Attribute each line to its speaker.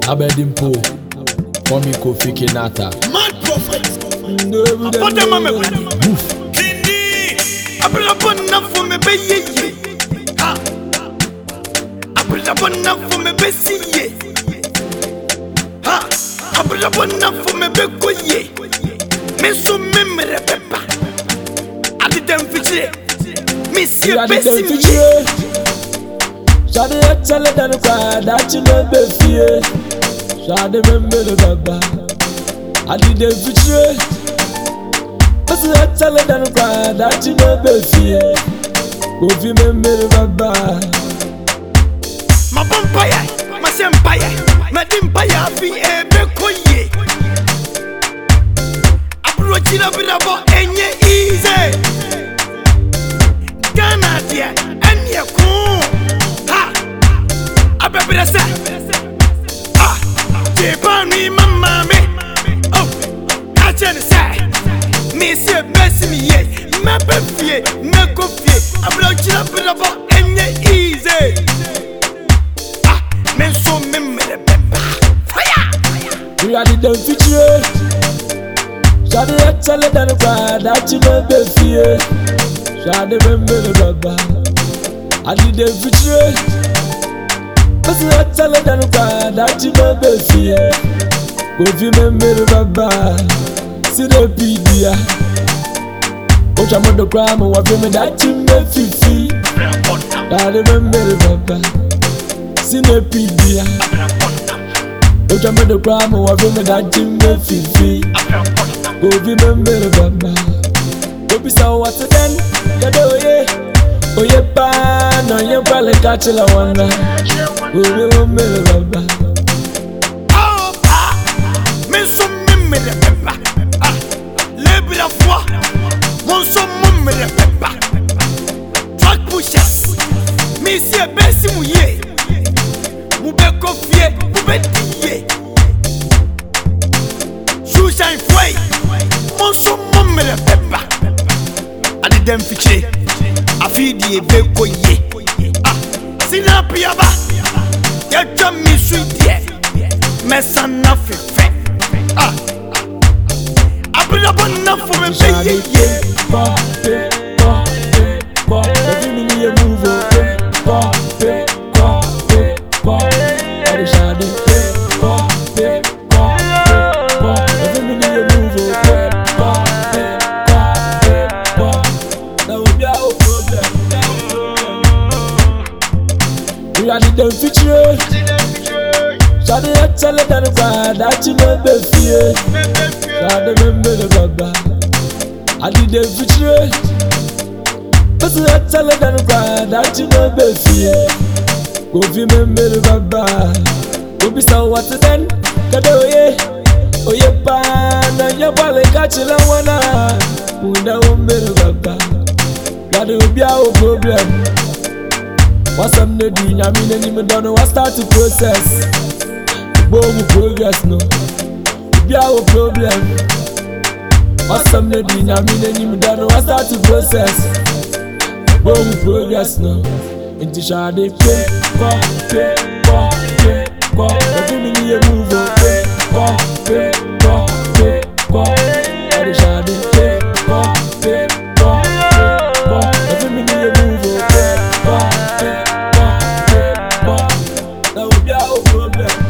Speaker 1: Abedimpo, Mommy Kofi Kinata.
Speaker 2: Mad prophet. What am I making? Kindi. I bring up enough for me, baby. I bring up enough for me, baby. I bring up enough for me, baby. Me so memory, pepper. I didn't feel me see a baby.
Speaker 1: Shadi tell it and cry that you know be fear. Shadi remember the baba. I didn't feel. Tell it and cry that you know be fear. Go remember the baba.
Speaker 2: My vampire, my empire, my empire be a bekoye. Approach it up about any easy. Ghana dear, and your cool. Ha! I better say, ah, Japan, me, mamma, me. Oh, catch and say, Miss your best me, my baby, no coffee. Approach it up about any easy. Men so memory fire.
Speaker 1: We are the damn future. Shadi tell it and cry that you know be fear. Shadi remember the baba. I did the future. Tell it and cry that you know be fear. Go remember the baba. See the pedia. Oh, I'm on the crime. What me that you make fifi. I remember the baba. Sinepedia. Oh, I'm the crime of women that Jim Fifi. Go remember the baba. Go be so what then? Oh, yeah, pan on your belly, catch a wonder. Go remember the baba.
Speaker 2: Oh, men so memory pepper. Labor of war. One so memory pepper. Truck pushers. Me see a best in Mubeko fie, mubetiye. Shushan fway, monso momere pepa. Adi dem fiche, afidi beko ye. Ah, sinapiaba, yacha mi suidie. Mesana fefe. Ah, abirabo na fume beye ye.
Speaker 1: Every minute you move over. We are the damn future. Shadi tell it and cry that you know be fear. Shadi remember the baba. I did the future. Tell it and cry that you know be fear. Go remember the baba. Go be so what then? Kado ye. Oh yeah, pan and your bally catch you wana. Una remember the baba. That will be our problem. What's up, no doing? I mean, even don't know what start to process. Boom, progress, no. Be our problem. What's up, no doing? I mean, even don't know what start to process. Boom, progress, no. Into shady pay, every minute you move, pay. All the shady pay, every minute you move, that would be our problem.